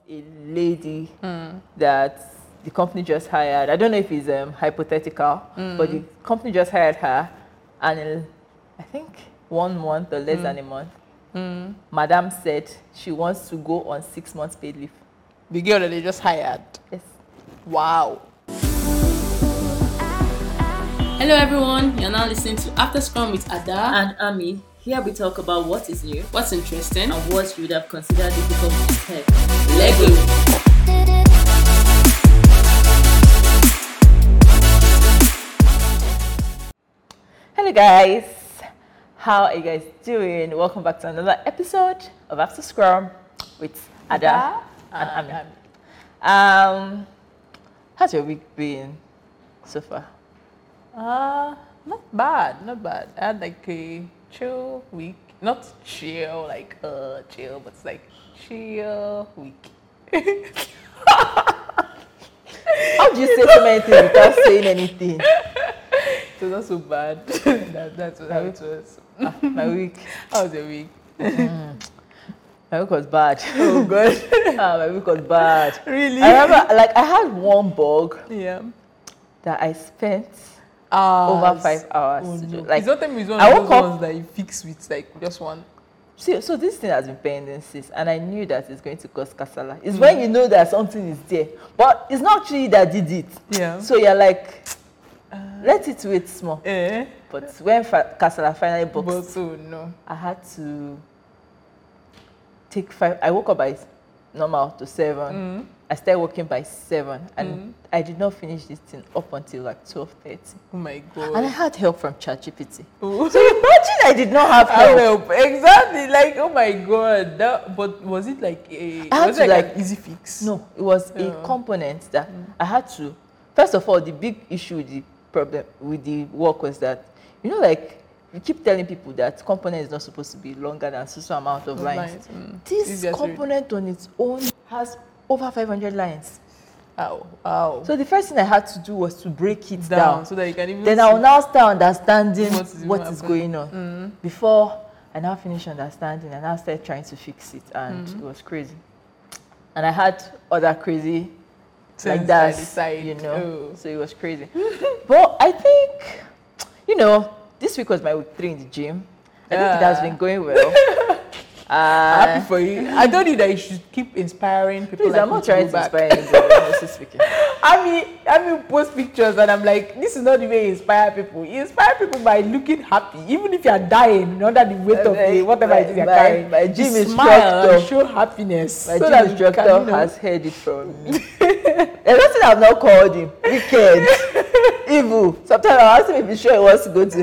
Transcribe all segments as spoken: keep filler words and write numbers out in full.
a lady mm. that the company just hired. I don't know if it's um, hypothetical, mm. but the company just hired her, and in, I think one month or less mm. than a month, mm. Madam said she wants to go on six months paid leave. The girl that they just hired? Yes. Wow. Hello everyone, you're now listening to After Scrum with Ada and Ami. Here we talk about what is new, what's interesting, and what you would have considered difficult to tell. Lego. Hello guys, how are you guys doing? Welcome back to another episode of After Scrum with Ada, Ada and Ami. Um, how's your week been so far? Uh, not bad, not bad. I had like a chill week. Not chill, like uh chill, but it's like chill week. How do you say so many things without saying anything? It was not so bad. that, that's what, how it was. Ah, my week. How was your week? Mm. My week was bad. Oh God. ah, my week was bad. Really? I remember, like, I had one bug. Yeah. That I spent uh, over five hours. Oh, to do. no. Like, it's not time it's one I of woke those up, ones that you fix with like just one. See, so this thing has been pending since, and I knew that it's going to cause kasala. It's mm. when you know that something is there, but it's not you that did it. Yeah. So you're like, uh, let it wait small. Eh? But when fa- kasala finally boxed, but oh no, I had to take five. I woke up by normal to seven. Mm. I started working by seven, and mm. I did not finish this thing up until like twelve thirty. Oh my God! And I had help from ChatGPT. Oh. So imagine I did not have help. help. Exactly. Like, oh my God! That, but was it like a? I was had it to like, like an easy fix? No, it was yeah. a component that mm. I had to. First of all, the big issue with the problem with the work was that, you know, like, you keep telling people that component is not supposed to be longer than so so amount of, of lines. lines. Mm. This component on its own has over five hundred lines. Wow. Wow. So the first thing I had to do was to break it down, down so that you can even then I will now start understanding what is, what is going on. Mm. Before I now finish understanding, I now started trying to fix it, and mm. it was crazy. And I had other crazy Since like that, side. you know. Oh. So it was crazy. But I think, you know, this week was my week three in the gym. I yeah. think it has been going well. Uh, Happy for you. I told you that you should keep inspiring people. Please, like I'm not trying to back. inspire anybody, honestly speaking. I mean, I mean, post pictures and I'm like, this is not the way you inspire people. You inspire people by looking happy, even if you are dying under the weight uh, of the whatever my, it is you're my, carrying. My gym you instructor smile and show happiness. My so gym instructor can, you know, has heard it from me. There's nothing I've not called him. Wicked, evil. Sometimes I ask him if he's sure he wants to go to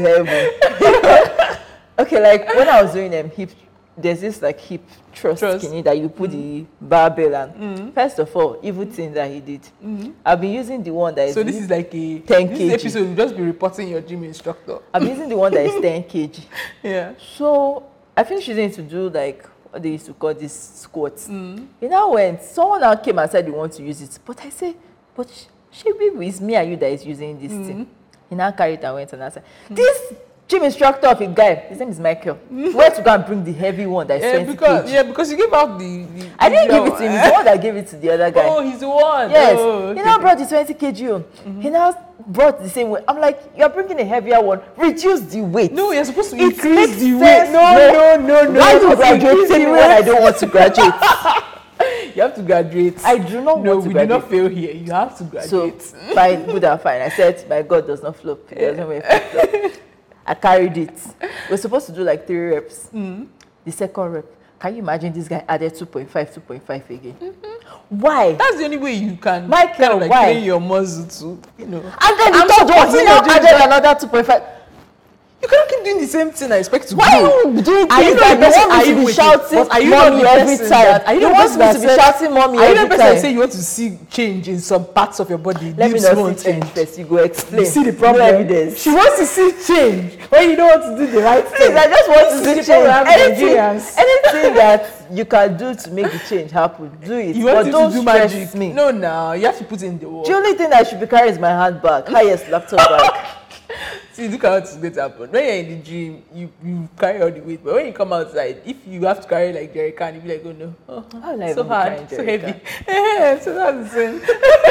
heaven. Okay, like when I was doing them hip. There's this like hip thrust, Trust. skinny that you put mm. the barbell and mm. first of all, evil thing that he did. Mm. I've been using the one that is so this is like a ten this kilograms. episode will just be reporting your gym instructor. I'm using the one that is ten kilograms. Yeah. So I finished using it to do like what they used to call this squats. Mm. You know when someone now came and said they want to use it, but I say, but Shebi, it's me and you that is using this mm. thing. He now carried it and went and I said, mm. this gym instructor of a guy, his name is Michael. Where to go and bring the heavy one that is yeah, twenty because, kilograms? Yeah, because you gave out the, the I didn't give it to him. He's the one that gave it to the other guy. Oh, he's the one. Yes. Oh, okay. He now brought the twenty kilograms. Mm-hmm. He now brought the same weight. I'm like, you're bringing a heavier one. Reduce the weight. No, you're supposed to it increase the weight. weight. No, no, no, no. Why do graduate me when I don't want to graduate? You have to graduate. I do not no, want to graduate. No, we do not fail here. You have to graduate. So, fine, good and fine. I said, my God does not flop. He doesn't wear flip-flop. I carried it. We're supposed to do like three reps. Mm. The second rep, can you imagine this guy added two point five, two point five again? Mm-hmm. Why? That's the only way you can Michael, kind of like why? train your muscle to, you know. And then the third one, he now added another two point five. You cannot keep doing the same thing and expect to Why grow. are you doing Are you things that not you want me to be shouting are you mommy not every time? Are you you not want me to be said, shouting mommy are you every not time? Are say you want to see change in some parts of your body? Let me not see change first. You go explain. You see the problem? No evidence. She wants to see change when you don't want to do the right thing. Please, I just want to see change. Anything, Nigerians. anything that you can do to make the change happen, do it. You want but don't to do stress magic. me. No, no, you have to put in the work. The only thing I should be carrying is my handbag, highest laptop bag. See, look at what's going to happen. When you're in the gym, you, you carry all the weight, but when you come outside, if you have to carry like jerry can, you be like, oh no, oh, How like so hard, so heavy. Yeah, so that's the same.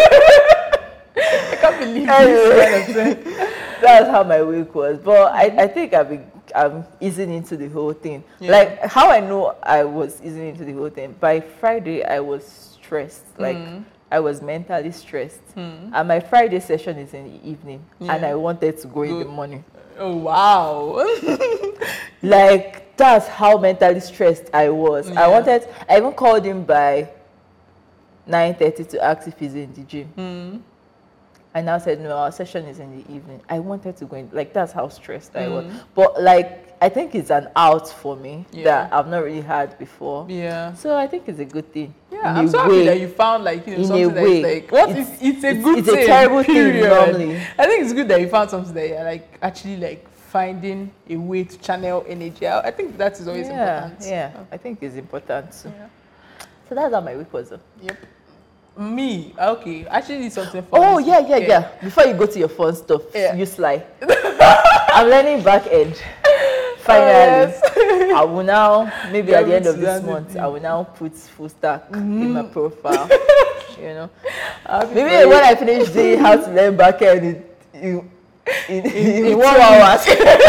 I can't believe this kind of thing. That's how my week was. But I, I think I've been I'm easing into the whole thing. Yeah. Like how I know I was easing into the whole thing. By Friday I was stressed. Like Mm. I was mentally stressed. Mm. And my Friday session is in the evening. Yeah. And I wanted to go in Good. the morning. Oh wow. Like that's how mentally stressed I was. Yeah. I wanted I even called him by nine thirty to ask if he's in the gym. Mm. I now said, no, our session is in the evening. I wanted to go in, like, that's how stressed I was. Mm. But, like, I think it's an out for me Yeah. that I've not really had before. Yeah. So I think it's a good thing. Yeah, in I'm a so happy way. that you found like you know In a something that's way. like what It's- is it's a it's- good it's a thing. terrible thing period. normally. I think it's good that you found something that you're like actually like finding a way to channel energy. I I think that is always yeah, important. yeah, I think it's important too. Yeah. So that's how my week was. Though. Yep. Me, okay. Actually, need something for Oh, this yeah, yeah, weekend. yeah. Before you go to your fun stuff, Yeah. you slide. I'm learning back end. Finally. yes. I will now, maybe Get at the end me of to this that month, thing. I will now put full stack in my profile. You know, Happy maybe birthday. when I finish doing how to learn back end in, in, in, in, in two one hours,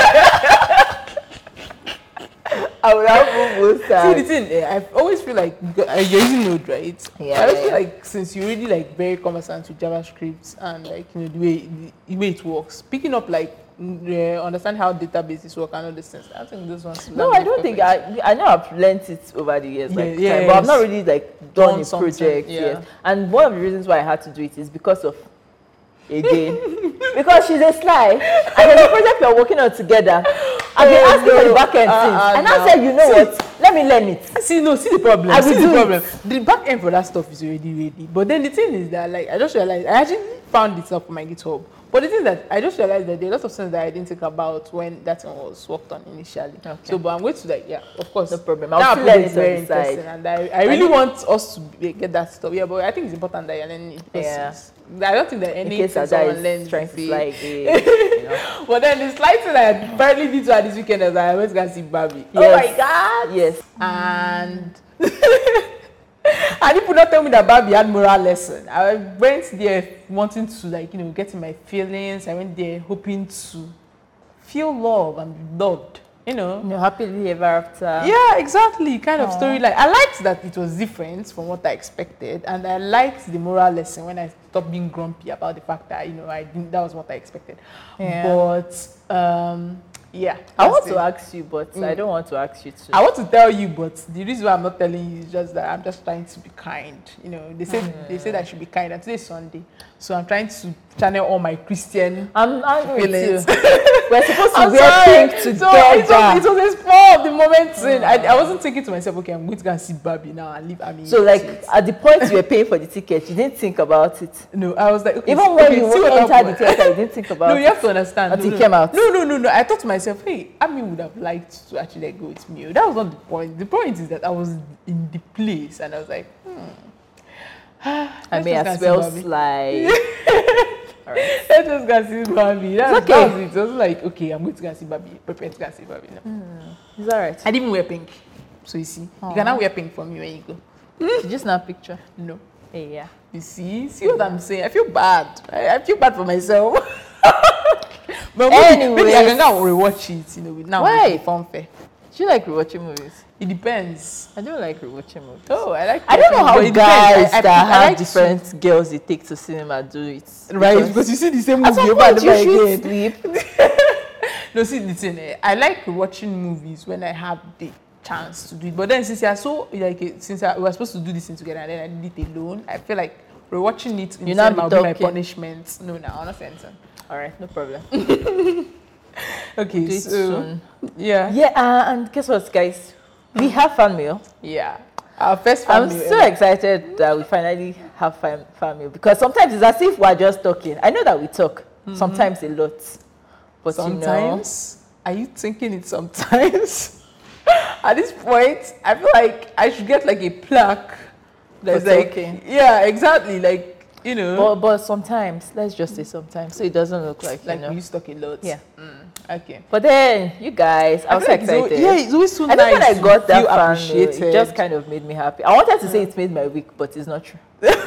I will have full See stack. the thing, eh, I always feel like uh, you're using Node, right? Yeah, I always yeah, feel yeah. like since you're already like very conversant with JavaScript and like you know the way the way it works, picking up like mm, uh, understand how databases work and all these things. I think this one's No, I don't think I. I know I've learnt it over the years, like, Yeah, time, but I've not yes. really like Done done a something, project yeah. yet. And one of the reasons why I had to do it is because of, again, because she's a sly, and there's a project we're working on together. I've been Oh, asking for the no. back end Uh, things, uh, and I no. said, you know See- what? Let me learn it. See, no, see the problem. I see will the do problem. The back end for that stuff is already ready. But then the thing is that, like, I just realized, I actually found it up on my GitHub. But the thing is that I just realized that there are lots of things that I didn't think about when that one was worked on initially. Okay. So, but I'm going to, like, yeah, of course. No problem. I'll That still approach learn is it on very the side. interesting, and I, I really want us to be, get that stuff. Yeah, but I think it's important that you're learning it. because Yeah. it's- I don't think that In any case Ada someone is learns trying to the- fly again, you know. But then the slight thing I apparently did to her this weekend is that I went to go and see Barbie. Oh Yes. my God! Yes. And and people not tell me that Barbie had moral lesson. I went there wanting to like you know get in my feelings. I went there hoping to feel love and be loved. You know. You know, happily ever after. Yeah, exactly. Kind of Aw. story. Like I liked that it was different from what I expected, and I liked the moral lesson when I stopped being grumpy about the fact that you know I didn't. That was what I expected. Yeah. But um, yeah, I want that's to it. ask you, but I don't want to ask you too. I want to tell you, but the reason why I'm not telling you is just that I'm just trying to be kind. You know, they say they say that I should be kind, and today's Sunday, so I'm trying to channel all my Christian I'm angry feelings. with you. We're supposed to I'm wear sorry. pink So together. it was, it was a spur of the moment thing. I, I wasn't thinking to myself, okay, I'm going to go and see Barbie now and leave Ami. So, like, It. at the point you were paying for the ticket, you didn't think about it. no, I was like, okay, Even see- when okay, you see what entered the happened. theater, you didn't think about No, it. you have to understand. Until no, it no. came out. No, no, no, no. I thought to myself, hey, Ami would have liked to actually like go with me. That was not the point. The point is that I was in the place and I was like, hmm. I Let's may just as go well and see Barbie. slide. Alright. Let's just go and see Barbie. That's, It's okay. that was it. It was like, okay, I'm going to go and see Barbie. Prepare to go and see Barbie. No. Is that right? I didn't wear pink. So you see, you cannot wear pink for me when you go. Did you snap picture? No. Hey, yeah. You see, see what I'm saying? I feel bad. I, I feel bad for myself. But maybe, maybe I can go and rewatch it, you know, with now Why? with the fanfare. Do you like rewatching movies? It depends. I don't like rewatching movies. Oh, I like. I don't know watching, how but it guys depends. I- I- that I have like to- different girls they take to cinema do it. right? Because you see the same at movie some over and point you over should again. sleep. No, see the thing. Eh, I like watching movies when I have the chance to do it. But then since I so like eh, since I, we were supposed to do this thing together and then I did it alone, I feel like rewatching it in You the now cinema be will be my talking. punishment. No, no, I'm not saying so. All right, no problem. Okay, Do it so soon. yeah, Yeah, uh, and guess what, guys? We have fan mail. yeah. Our first I'm family. so excited that we finally have fan, fan mail because sometimes it's as if we're just talking. I know that we talk sometimes a lot, but Sometimes, are you thinking it sometimes? At this point, I feel like I should get like a plaque that's For like, talking. yeah, exactly. Like, you know. But but sometimes, let's just say sometimes, so it doesn't look like, like you know. we used to talk a lot. Yeah. Mm, okay. But then you guys, I was so feel like it's al- excited. yeah, it's always so I think when nice I to got that feel fan, though, appreciated. it just kind of made me happy. I wanted to say it made my week, but it's not true.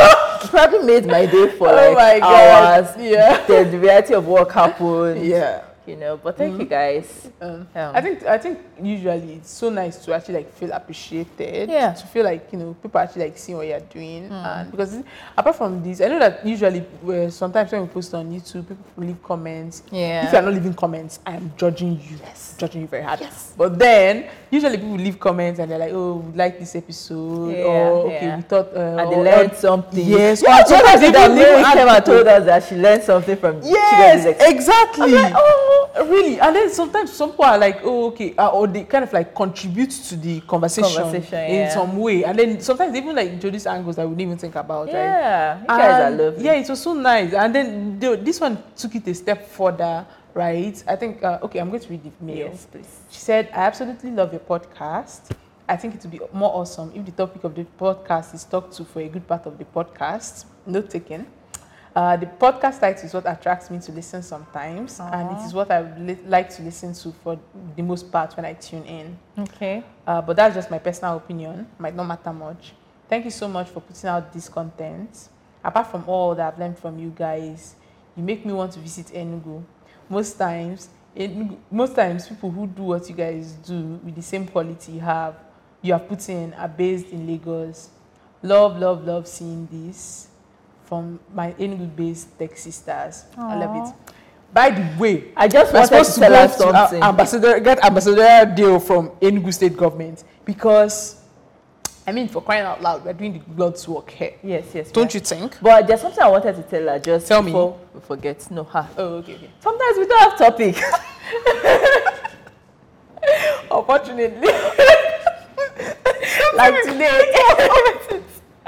It probably made my day for Oh like my God. hours. Yeah. The, the variety of work happened. Yeah. You know, but thank you guys. Um, Um, I think I think usually it's so nice to actually like feel appreciated. Yeah. To feel like, you know, people actually like seeing what you're doing. And because apart from this, I know that usually uh, sometimes when we post on YouTube, people leave comments. Yeah. If you're not leaving comments, I am judging you. Yes. Judging you very hard. Yes. But then usually people leave comments and they're like, oh, we like this episode. Yeah, Or okay, yeah. we thought uh, and they or- learned or- something. Yes. Yeah, Or sometimes that even Mary ask came and people- told us that she learned something from Yes, Chigozie Lex- exactly. I'm like, oh. Really, and then sometimes some people are like, oh, okay, uh, or they kind of like contribute to the conversation, Conversation, in yeah. some way, and then sometimes they even like introduce angles that we didn't even think about, right? Yeah, you guys are And lovely. yeah, it was so nice, and then the, this one took it a step further, right? I think, uh, okay, I'm going to read the mail. Yes, please. She said, I absolutely love your podcast. I think it would be more awesome if the topic of the podcast is talked to for a good part of the podcast. Note taken. Uh, the podcast title is what attracts me to listen sometimes, and it is what I would li- like to listen to for the most part when I tune in. Okay. Uh, but that's just my personal opinion. Might not matter much. Thank you so much for putting out this content. Apart from all that I've learned from you guys, you make me want to visit Enugu. Most times, Enugu, most times people who do what you guys do with the same quality you have, you have put in, are based in Lagos. Love, love, love seeing this from my Enugu-based tech sisters. I love it. By the way, I just we're wanted to supposed to tell go her to, uh, something. ambassador, get ambassadorial deal from Enugu state government because, I mean, for crying out loud, we're doing the God's work here. Yes, yes. Don't yes. you think? But there's something I wanted to tell her just Tell me. before we forget. No, her. Oh, okay, okay. Sometimes we don't have topic. Unfortunately. Like today.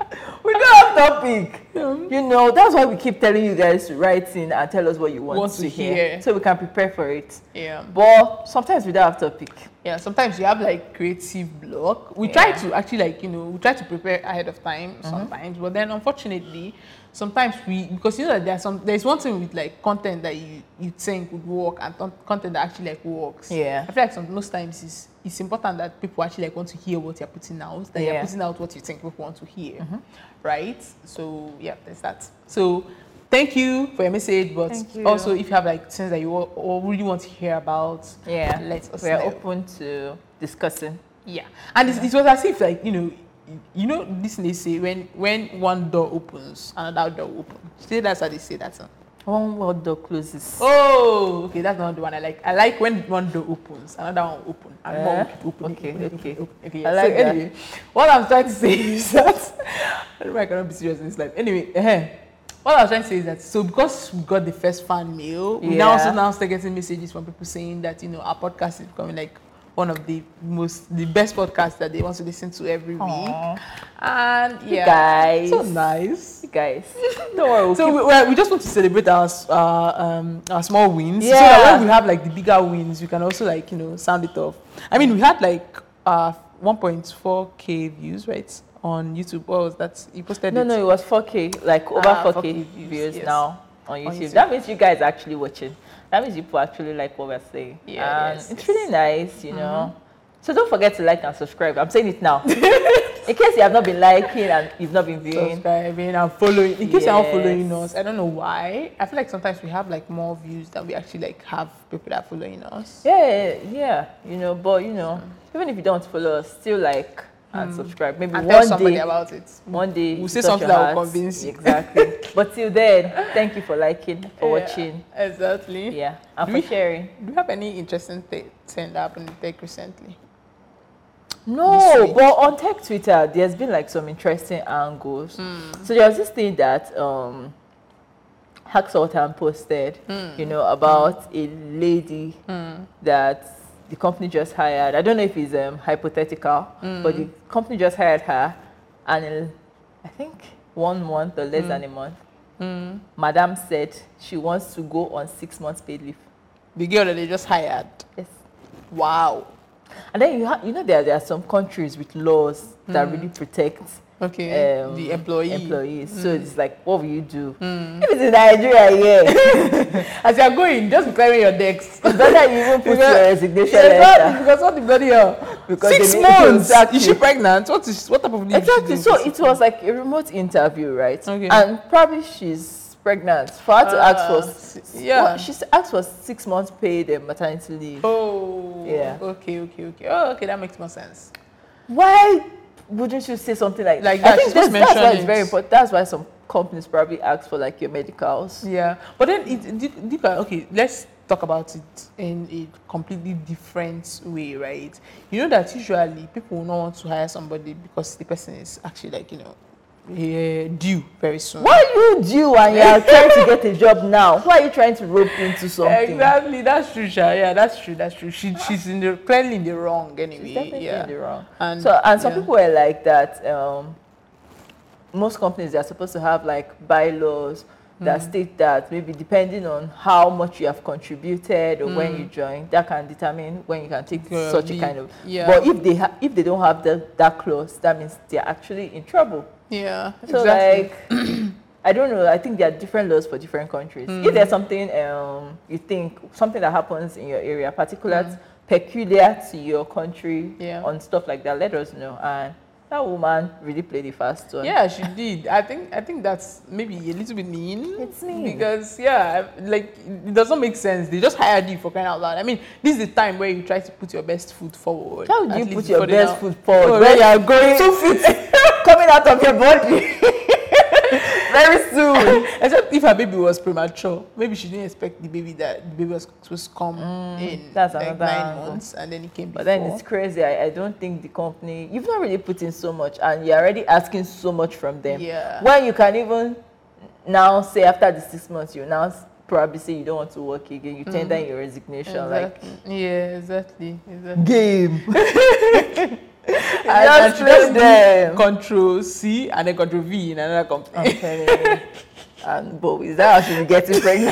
We don't have topic. You know, that's why we keep telling you guys to write in and tell us what you want, Want to, to hear. hear. So we can prepare for it. Yeah. But sometimes we don't have topic. Yeah, sometimes you have like creative block. We Yeah. try to actually like, you know, we try to prepare ahead of time sometimes, but then unfortunately, sometimes we, because you know that there's some, there's one thing with like content that you, you think would work and con- content that actually like works. Yeah. I feel like some, most times it's, it's important that people actually like want to hear what you're putting out, that Yeah. you're putting out what you think people want to hear, right? So yeah, there's that. So thank you for your message, but Thank you. also if you have like things that you wa- or really want to hear about, Yeah. let us We are know. open to discussing. Yeah, and it's, it was as if like, you know, you know this they say when when one door opens, another door opens. See, that's how they say that. Huh? One word door closes. Oh, okay, that's not the one I like. I like when one door opens, another one open, and Eh? more will keep opening. Okay, opening, okay. opening, opening. Okay, I yeah. like so that. anyway, what I'm trying to say is that I don't know, I cannot be serious in this life. Anyway, uh what I was trying to say is that so because we got the first fan mail, we now Yeah. also now start getting messages from people saying that, you know, our podcast is becoming like one of the most the best podcasts that they want to listen to every Aw. week. And yeah, guys. so nice. You guys, don't worry. We'll So keep- we, we're- we just want to celebrate our s- uh, um, our small wins. So Yeah. that when we have like the bigger wins, we can also like, you know, sound it off. I mean, we had like uh one point four K views, right, on YouTube. What was that? You posted no, it. no, it was four K, like over Ah, four K, four K views, views yes. now on YouTube. YouTube. That means you guys are actually watching. That means people actually like what we're saying. Yeah, And yes, it's yes. really nice, you know. So don't forget to like and subscribe. I'm saying it now. In case you have not been liking and you've not been viewing. Subscribing and following. In case you're not Yes. following us, I don't know why. I feel like sometimes we have like more views than we actually like have people that are following us. Yeah, yeah, you know, but you know, even if you don't follow us, still like and subscribe. Maybe And tell one somebody day, about it. one day We'll you say touch something your that will heart. convince you. Exactly. But till then, thank you for liking, for Yeah, watching, Exactly. yeah, and Do for we- sharing. Do you have any interesting th- thing that happened in tech recently? No, This week. but on Tech Twitter, there's been like some interesting angles. So there was this thing that um, Hack Sultan posted, you know, about a lady that the company just hired. I don't know if it's um, hypothetical, but the company just hired her, and in, I think one month or less than a month, Madam said she wants to go on six months paid leave. The girl that they just hired. Yes. Wow. And then you, ha- you know there, there are some countries with laws that really protect Okay. um, The employee. employees. Mm. So it's like, what will you do? Mm. If it's in Nigeria, yeah. As you're going, just be clearing your decks. It's better you even put Because- your resignation Yeah, letter. exactly, because what the bloody hell? Because Six they make- months. Exactly. Is she pregnant? What is what type of leave? is she Exactly. doing So for it six was like a remote interview, right? Okay. And probably she's pregnant. For her to Ah, ask for, si- s- yeah. well, she's asked for six months paid uh, maternity leave. Oh. Yeah. Okay. Okay. Okay. Oh, okay. That makes more sense. Why wouldn't you say something like Like I that, think she's that's, just that's why it's mentioning very it. important. That's why some companies probably ask for like your medicals. Yeah. But then it, it, it okay. Let's talk about it in a completely different way, right? You know that usually people will not want to hire somebody because the person is actually like you know uh, due very soon. Why are you due and you are trying to get a job now? Why are you trying to rope into something? Exactly, that's true, Sha. Yeah, that's true. That's true. She, she's in the clearly in the wrong anyway. She's definitely yeah. in the wrong. And So and some yeah. people were like that. Um, most companies are supposed to have like bylaws that state that maybe depending on how much you have contributed or when you join, that can determine when you can take Yeah, such a leave. kind of. Yeah. But if they ha- if they don't have the, that clause, that means they're actually in trouble. Yeah, So exactly. like, I don't know. I think there are different laws for different countries. If there's something um you think something that happens in your area, particular peculiar to your country, Yeah. on stuff like that, let us know. And that woman really played the fast one. Yeah, she did. I think I think that's maybe a little bit mean. It's mean. Because yeah, like it doesn't make sense. They just hired you for crying out loud. I mean, this is the time where you try to put your best foot forward. How do at you least put your before they best now- foot forward Oh, when yeah. you are going two feet coming out of your body very soon? Except if her baby was premature, maybe she didn't expect the baby that the baby was supposed to come in that's like another nine angle. months, and then it came But before. then it's crazy. I, I don't think the company, you've not really put in so much and you're already asking so much from them. Yeah. When you can even now say after the six months, you now s- probably say you don't want to work again. You tender in your resignation. Exactly. yeah, exactly, exactly. Like, game. And, Just and she play just them. do Control C and then Control V in another company. I'm telling you. And but is that how she will get pregnant?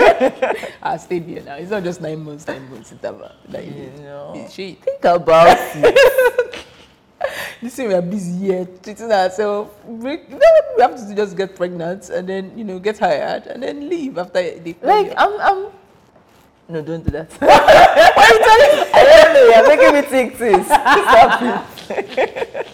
I stayed here now. It's not just nine months, nine months. It's ever. Like, You know. it's shit. Think about it. Listen, we are busy here treating ourselves. We, we have to just get pregnant and then, you know, get hired and then leave after they Like I'm I'm no, don't do that. Why are you telling me? I don't know, you're making me think this. Stop it.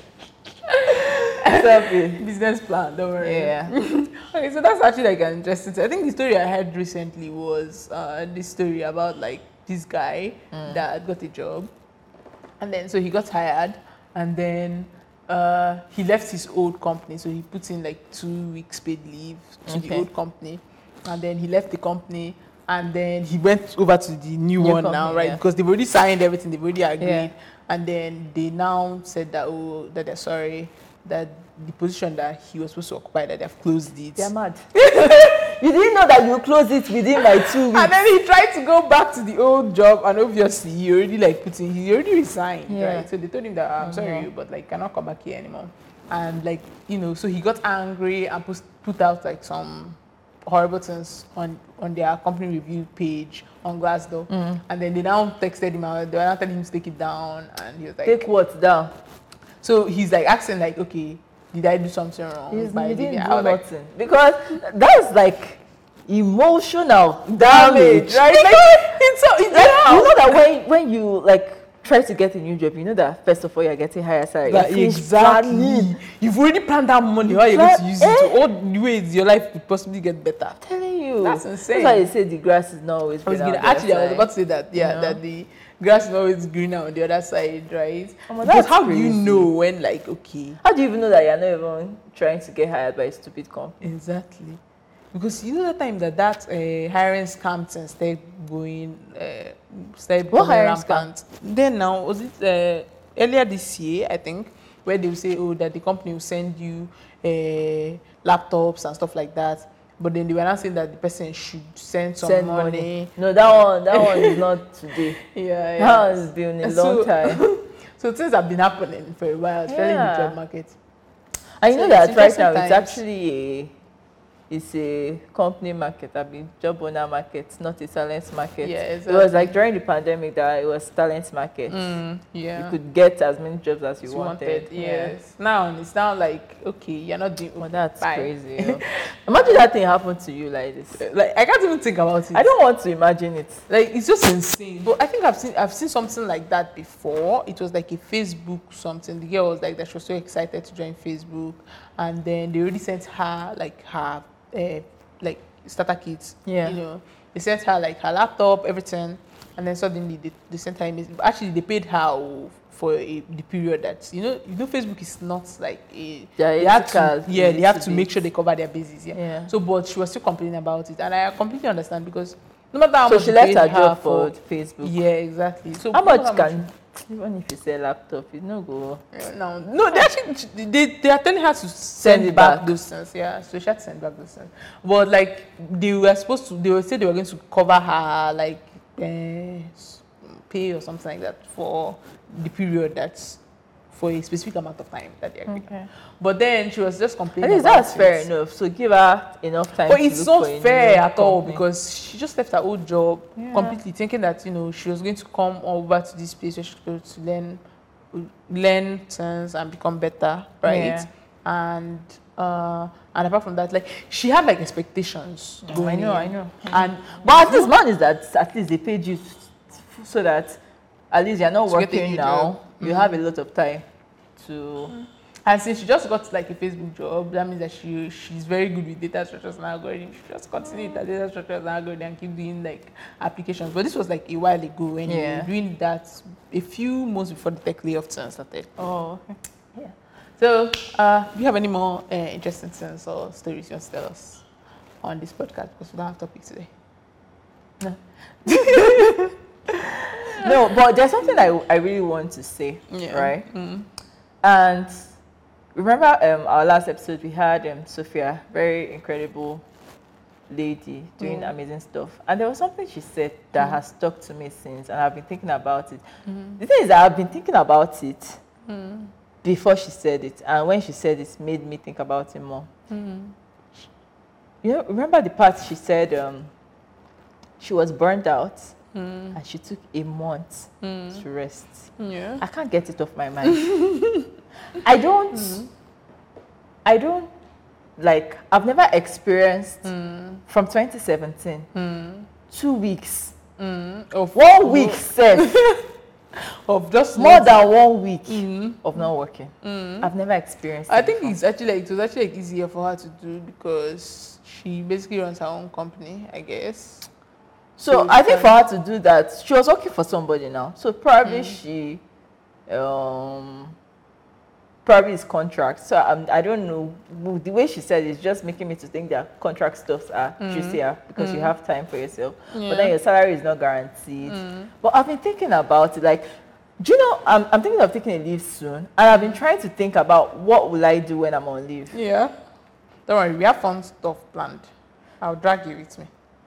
Stop it. business plan, don't worry. Yeah. Okay, so that's actually like an interesting thing. I think the story I heard recently was uh, this story about like this guy that got a job, and then so he got hired, and then uh, he left his old company. So he put in like two weeks paid leave to the Okay. old company, and then he left the company, and then he went over to the new, New one now, company, right? yeah. Because they've already signed everything, they've already agreed, Yeah. and then they now said that oh that they're sorry that the position that he was supposed to occupy that they've closed it. They're mad. You didn't know that you close it within my two weeks. And then he tried to go back to the old job, and obviously he already like put in, he already resigned, Yeah. right? So they told him that I'm sorry, but like cannot come back here anymore. And like you know, so he got angry and put put out like some horrible things on on their company review page on Glassdoor. And then they now texted him out. They were now telling him to take it down, and he was like, Take what down? so he's like asking like, okay, did I do something wrong? He's, by he leaving? didn't I do was like, nothing. Because that's like emotional damage, right? Like, it's so it's like, how- you know that when when you like try to get a new job, you know that first of all you're getting higher salary. That You finish exactly. planning. You've already planned that money. How you're going to Plan- use it? eh? To all the ways your life could possibly get better. I'm telling you. That's insane. That's why they say the grass is not always I was greener gonna on the actually. I was other about to say that. Yeah, You know? that the grass is always greener on the other side, right? Oh, but Because that's how do you crazy. know when, like, okay, side. How do you even know that you're not even trying to get hired by a stupid company? exactly? Because you know the time that that uh, hiring scams and started going, uh, started What becoming hiring rampant. Then now was it uh, earlier this year? I think where they will say, oh, that the company will send you uh, laptops and stuff like that. But then they were not saying that the person should send some Send money. No, that one, that one is not today. Yeah, yeah. That one's been a And long so- time. So things have been happening for a while, especially in the Yeah. job market. And you So know it's that right interesting now it's times. actually a it's a company market, I mean job owner market, not a talent market. Yeah, exactly. It was like during the pandemic that it was talent market. Mm, yeah. You could get as many jobs as you, You wanted. wanted, yes. Now it's now like, okay, you're not doing. Well, that's Bye. crazy. You know? Imagine that thing happened to you like this. Like I can't even think about it. I don't want to imagine it. Like it's just insane. But I think I've seen I've seen something like that before. It was like a Facebook something. The girl was like that she was so excited to join Facebook, and then they already sent her like her uh, like starter kits. Yeah. You know, they sent her like her laptop, everything, and then suddenly they, they sent her email. Actually, they paid her for a, the period that you know you know Facebook is not like a Yeah, they have to ethical, yeah they have to little make bit. sure they cover their bases. Yeah. Yeah. So, but she was still complaining about it, and I completely understand because no matter how So much she you left paid her job for for Facebook. yeah, exactly. So How no much matter can, even if you sell laptop, you no go. no, no, they actually they, they are telling her to send, Send it back, back. those things. Yeah, so she had to send back those things. But like they were supposed to, they were say they were going to cover her like uh, pay or something like that for the period that's for a specific amount of time that they agreed. Okay. But then she was just At complaining. least about that's fair it. enough. So give her enough time. But to it's look not for a fair new at all company. because she just left her old job Yeah. completely, thinking that you know she was going to come over to this place where she was going to learn, learn things and become better, right? Yeah. And uh, and apart from that, like she had like expectations. I going know, in. I know. And But at least one is that at least they paid you so that at least you're not To get a working new now. job. You have a lot of time to. and since she just got like a Facebook job, that means that she she's very good with data structures and algorithms. She just continue with her data structures and algorithms and keep doing like applications. But this was like a while ago when you Yeah. were doing that a few months before the tech layoff turn started. Oh, Yeah. So, uh, do you have any more uh, interesting things or stories you want to tell us on this podcast? Because we don't have topics today. no. No, but there's something I, I really want to say, Yeah. right? Mm. And remember um, our last episode, we had um, Sophia, very incredible lady doing Mm. amazing stuff. And there was something she said that Mm. has stuck to me since, and I've been thinking about it. Mm. The thing is that I've been thinking about it Mm. before she said it, and when she said it, made me think about it more. Mm. You know, remember the part she said um, she was burned out Mm. and she took a month Mm. to rest. Yeah. I can't get it off my mind. I don't, Mm. I don't, like, I've never experienced Mm. from twenty seventeen, Mm. two weeks, Mm. Of one week, sef, of just more not- than one week Mm. of not working. Mm. I've never experienced I it think before. it's actually like it was actually like easier for her to do because she basically runs her own company, I guess. So So I think you for her to do that, she was working for somebody now. So probably Mm. she, um, probably is contract. So um, I don't know. The way she said it is just making me to think that contract stuffs are Mm. juicier because you Mm. have time for yourself. Yeah. But then your salary is not guaranteed. Mm. But I've been thinking about it. Like, do you know? I'm, I'm thinking of taking a leave soon, and I've been trying to think about what will I do when I'm on leave. Yeah. Don't worry, we have fun stuff planned. I'll drag you with me.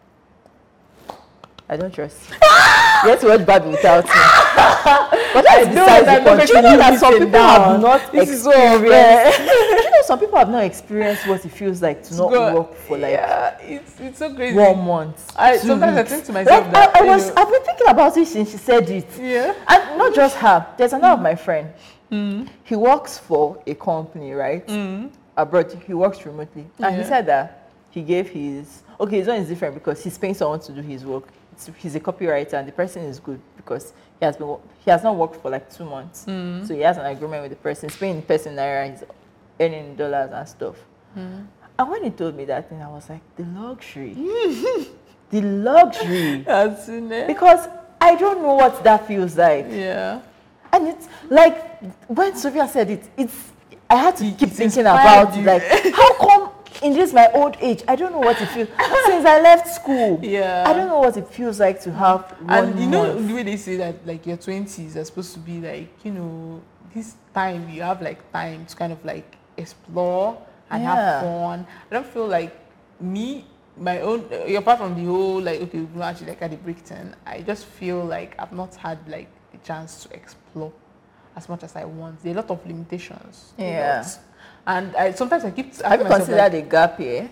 I don't trust you. You have to watch Barbie without me. But I that's know besides that the point. nobody Do you know that lives some in people down. have not This is so experienced? Do you know some people have not experienced what it feels like to not Go- work for like yeah, it's it's so crazy. one month. I- two sometimes I weeks. think to myself like, that, I, I you was know- I've been thinking about it since she said it. Yeah. And not just her. There's another of my friend. Mm. He works for a company, right? Mm. Abroad. He works remotely. And he Yeah. said that he gave his okay, his one is different because he's paying someone to do his work. It's, he's a copywriter and the person is good because he has been wo- he has not worked for like two months. Mm. So he has an agreement with the person. He's paying the person naira, he's earning in dollars and stuff. Mm. And when he told me that thing, I was like, the luxury. The luxury. That's in it. Because I don't know what that feels like. Yeah. And it's like when Sophia said it, it's I had to It- keep it thinking inspired about you. it. Like, how come in this my old age, I don't know what it feels since I left school. Yeah. I don't know what it feels like to have one And you know month. the way they say that like your twenties are supposed to be like, you know, this time you have like time to kind of like explore and Yeah. have fun. I don't feel like me, my own uh, apart from the whole like okay, we've not actually like had a break time, I just feel like I've not had like a chance to explore as much as I want. There are a lot of limitations. a Yeah. lot. And I sometimes I keep asking Have you myself, considered like, a gap year?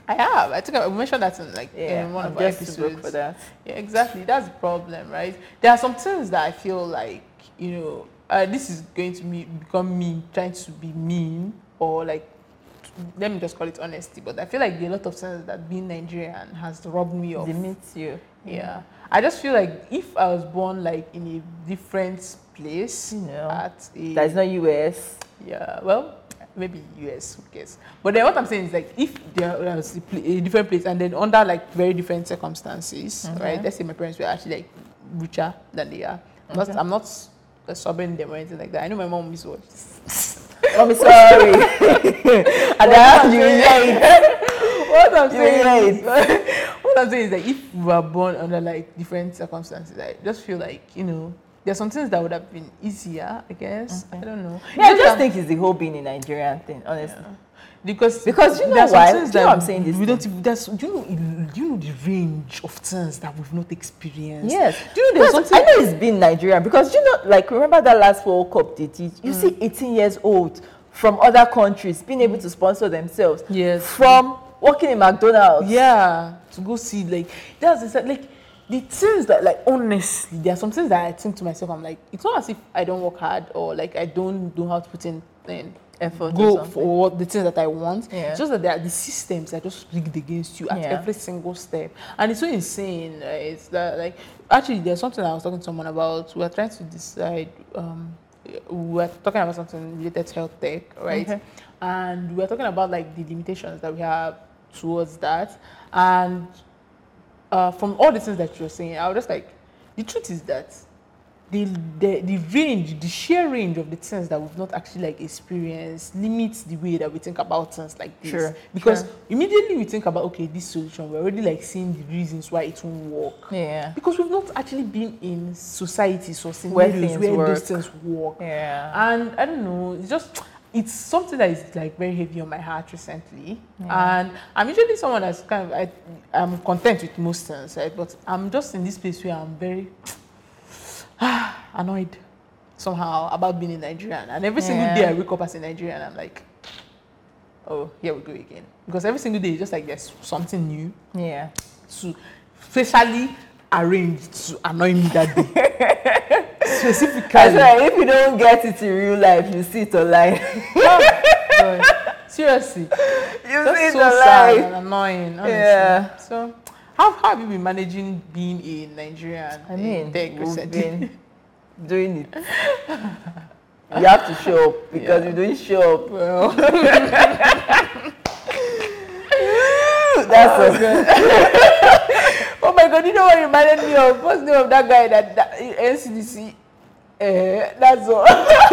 I have. I think I mentioned that in like Yeah, in one I'm of our just to work episodes. for that. Yeah, exactly. That's the problem, right? There are some things that I feel like, you know, uh, this is going to me become me trying to be mean or like, let me just call it honesty. But I feel like there are a lot of things that being Nigerian has robbed me of. Limits you. Yeah. I just feel like if I was born like in a different place, You know, at a That's not U S. yeah, well, maybe U S, who cares? But then what I'm saying is like if there was a, pl- a different place and then under like very different circumstances, Okay. right? Let's say my parents were actually like richer than they are. I'm Okay. not, I'm not uh, sobbing them or anything like that. I know my mom is what. I'm sorry. And I you relate. What I'm You saying is, what I'm saying is that if we were born under like different circumstances, I just feel like, you know, there's some things that would have been easier, I guess. Okay. I don't know. Yeah, I It's just that- think it's the whole being a Nigerian thing, honestly. Yeah. Because Because you know there are some why? things Do you know that I'm saying this we don't thing? even, there's, do you know do you know the range of things that we've not experienced? Yes. Do you know there's Because something I know it's been Nigerian because you know, like remember that last World Cup they did? You see eighteen years old from other countries being able to sponsor themselves. Yes. From working in McDonald's. Yeah, to go see like that's it's like the things that like honestly there are some things that I think to myself I'm like it's not as if I don't work hard or like I don't know how to put in, in Effort or go something. for what the things that I want. Yeah. It's just that there are the systems that just rigged against you at Yeah. every single step, and it's so insane. Right? It's that like actually there's something I was talking to someone about. We were trying to decide. Um, we were talking about something related to health tech, right? Okay. And we were talking about like the limitations that we have towards that, and uh, from all the things that you're saying, I was just like, the truth is that the, the the range, the sheer range of the things that we've not actually like experienced limits the way that we think about things like this. Sure, Because sure. immediately we think about okay, this solution, we're already like seeing the reasons why it won't work. Yeah. Because we've not actually been in societies or Where scenarios things where, work. those things work. Yeah. And I don't know, it's just it's something that is like very heavy on my heart recently. Yeah. And I'm usually someone that's kind of I, I'm content with most things, right? But I'm just in this place where I'm very annoyed somehow about being a Nigerian. And every single Yeah. day I wake up as a Nigerian, I'm like, oh, here we go again. Because every single day it's just like there's something new Yeah. to specially arranged to annoy me that day. Specifically. I swear, if you don't get it in real life, you see it online. God, seriously. You That's see it so sad and online. annoying, honestly. Yeah. So, how, how have you been managing being a Nigerian? I in mean, tech we've recently? been doing it. You have to show up because Yeah. you don't show up. Well, That's so good. oh my God, you know what reminded me of? What's the name of that guy that, that N C D C? Uh, that's all.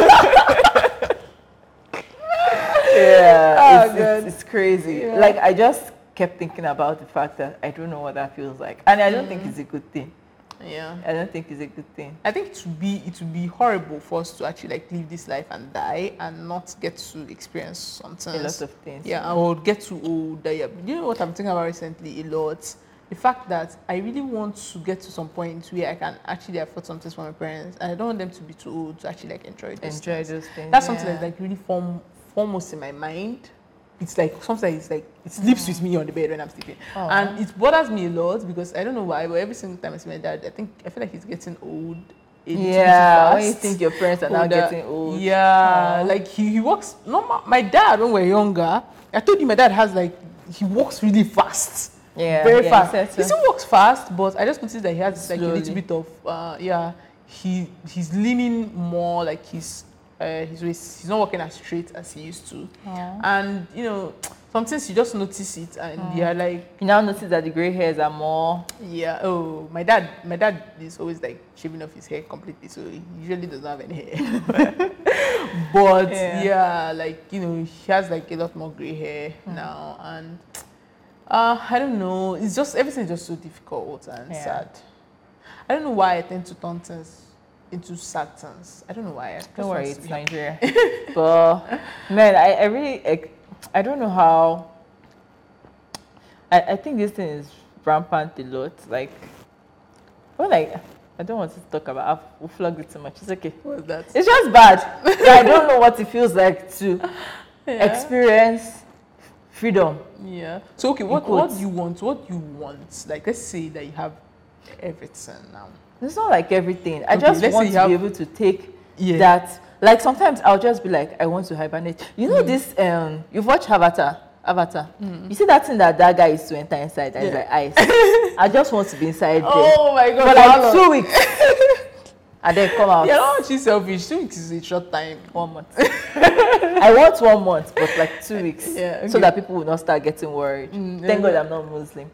Yeah, Oh, it's, God. it's, it's crazy. Yeah. Like I just kept thinking about the fact that I don't know what that feels like, and I don't think it's a good thing. Yeah. I don't think it's a good thing. I think it would be it would be horrible for us to actually like live this life and die and not get to experience something. A lot of things. Yeah, or get too old. That, yeah. You know what I'm thinking about recently a lot? The fact that I really want to get to some point where I can actually afford some things for my parents, and I don't want them to be too old to actually like enjoy those Enjoy things. those things. That's something yeah. that's like really form, foremost in my mind. It's like something it's like it sleeps with me on the bed when I'm sleeping, Aw. and it bothers me a lot because I don't know why, but every single time I see my dad, I think I feel like he's getting old. A little bit Yeah, when you fast. think your parents are now Older. getting old. Yeah, Aw. like he, he walks. No, my dad when we were younger, I told you my dad has like he walks really fast. Yeah, very yeah, fast. he said He so. still walks fast, but I just noticed that he has like a Slowly. little bit of uh, yeah. He he's leaning more like he's uh, he's he's not walking as straight as he used to, Aw. and you know sometimes you just notice it and you're like You now notice that the gray hairs are more. yeah oh my dad my dad is always like shaving off his hair completely, so he usually doesn't have any hair. But Yeah. yeah. like you know he has like a lot more gray hair now, and uh I don't know, it's just everything's just so difficult and Yeah. sad. I don't know why I tend to turn things into sad things. I don't know why. I just Don't want worry, to it's be happy. Nigeria. But man, I, I really like, I don't know how. I, I think this thing is rampant a lot. Like, well, like I don't want to talk about. I've we've flogged it too much. It's okay. What's that? It's just bad. Like, I don't know what it feels like to Yeah. experience freedom. Yeah. So okay, what In what quotes. do you want? What do you want? Like, let's say that you have everything now. It's not like everything. I Okay, just let's want say to you be have- able to take Yeah. that. Like sometimes I'll just be like, I want to hibernate. You know this, um, you've watched Avatar? Avatar. You see that thing that that guy is to enter inside that is Yeah. like ice. I just want to be inside there. Oh my god! For how like long? two weeks. And then come out. Yeah, not she's selfish. Two weeks is a short time. One month. I want one month, but like two weeks. Yeah, So okay. that people will not start getting worried. Mm, Thank yeah. God I'm not Muslim.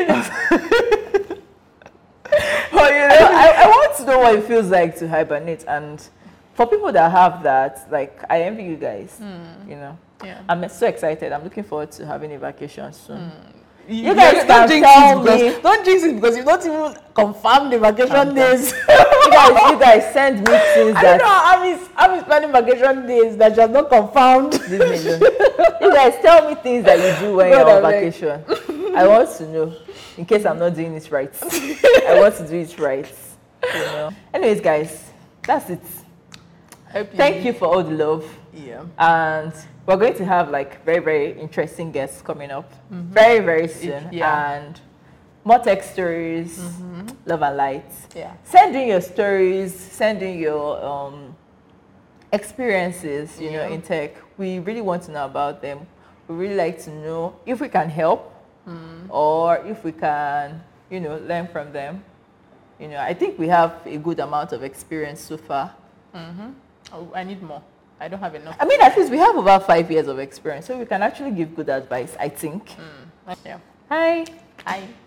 Oh, you I, I, I want to know what it feels like to hibernate, and for people that have that, like I envy you guys. You know, Yeah. I'm so excited. I'm looking forward to having a vacation soon. You, You guys don't can jinx tell it because, me- Don't jinx it because you've not even confirmed the vacation Calm down. days. You guys, you guys send me things I don't that know. Amis, Amis planning vacation days that she has not confirmed. leave me alone. You guys tell me things that you do when God, you're on I beg. vacation. I want to know, in case I'm not doing it right. I want to do it right. You know. Anyways, guys, that's it. Happy. Thank you for all the love. Yeah. And we're going to have like very, very interesting guests coming up very, very soon. yeah. And more tech stories, love and light. Yeah. Send in your stories, send in your um, experiences, you know, Yeah. in tech. We really want to know about them. We really like to know if we can help or if we can, you know, learn from them. You know, I think we have a good amount of experience so far. Oh, I need more. I don't have enough. I mean, at least we have about five years of experience, so we can actually give good advice, I think. Yeah. Hi. I.